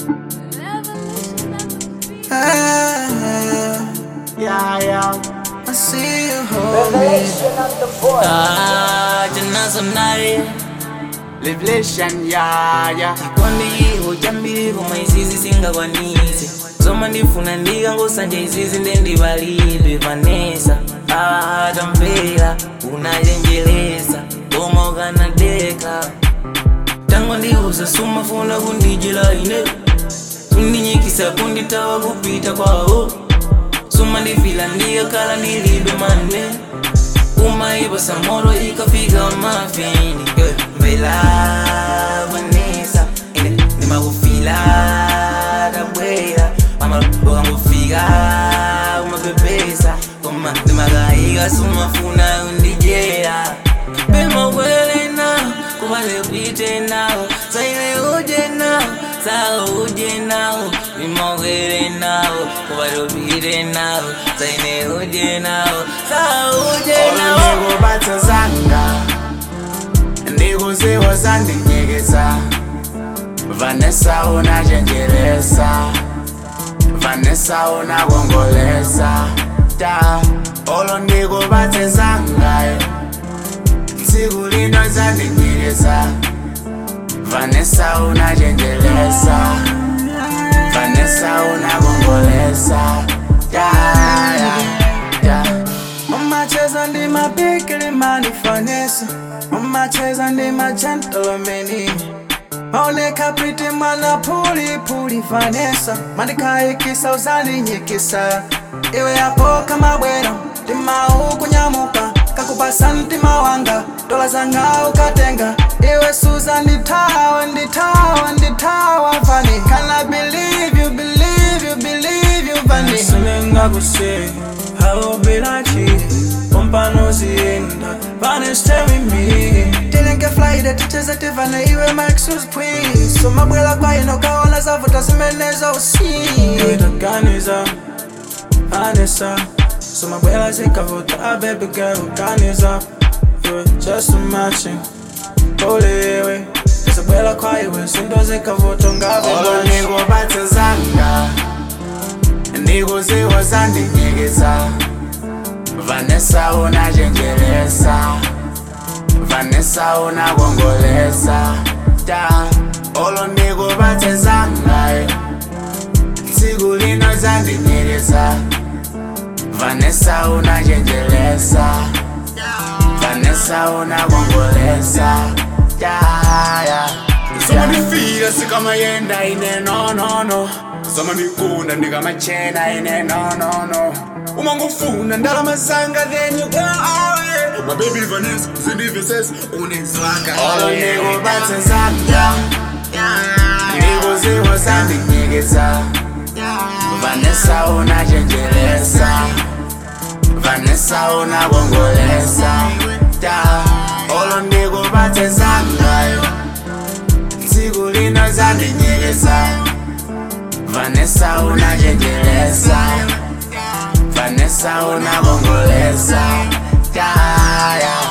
I see you hold me. Jana samnare Revelation, kwandi hojambiri koma izizi singakwanise zoma ndifuna ndikangosanje izizi ndendibalibe Vanessa tamvera unajenjeleza koma ukanadeka tango ndiuza sumafuna kundijela ine tundinyikisa kunditawa kupita kwawo suma ndifila ndiyakala ndilibe mane umaiba samoro ikafika mafini mbela Vanessa nimakufila tabwera wakangufika umapepesa koma nimakaika sumafuna undijera bemawelena kubale kuite nawo saile uje nawo sao uje nawo nimawele nawo kubale kuite nawo saile uje nawo sao uje nawo ndikubata zanga ndikuziwa zandinyekeza Vanessa unajenjelesa Vanessa unakongolesa ta olo ndikubate zangayo tsiku lino zandinyekeza Vanessa unajenjelesa Vanessa unakongolesa Mama cheza ndi mabikili mani Vanessa Mama cheza ndi magentlemani Maoneka pretty mwana puli Vanessa Mandikaikisa uzaninyikisa iwe yapo kama bwera tima ukunyamuka kakupasa ntima wanga dola zanga ukatenga iwe Susan nditawa Vani Can I believe you Vani Sinenga kuse how be like you Pompano zienda Vanessa stay with me Didn't get fly the teachers at Vani iwe Maxus please So mabwela kwa ino kaona zavuta zimenezo usi iwe taganiza Vanessa So mabwela zikavuta baby girl organiza Iwe just matching Olewe Isabwela kwa iwe sindo zikavuta ngabe olo nikubate zanga ndikuziwa zandinyekeza Vanessa unajenjelesa Vanessa unakongolesa ta olo ndikubate zangayo tsiku lino zandinyekeza Vanessa unajenjelesa Vanessa unakongolesa Soma ndifika sikamayenda ine no Soma ndikunda ndikamachena ine no Uma ngufuna ndalama zanga then you go away My baby Vanessa zindivisesi unezwaka olo ndikubate zanga ndikuziwa zandinyekeza Vanessa unajenjelesa Vanessa unakongolesa ta olo ndikubate zangayo tsiku lino zandinyekeza Vanessa unajenjelesa Vanessa unakongolesa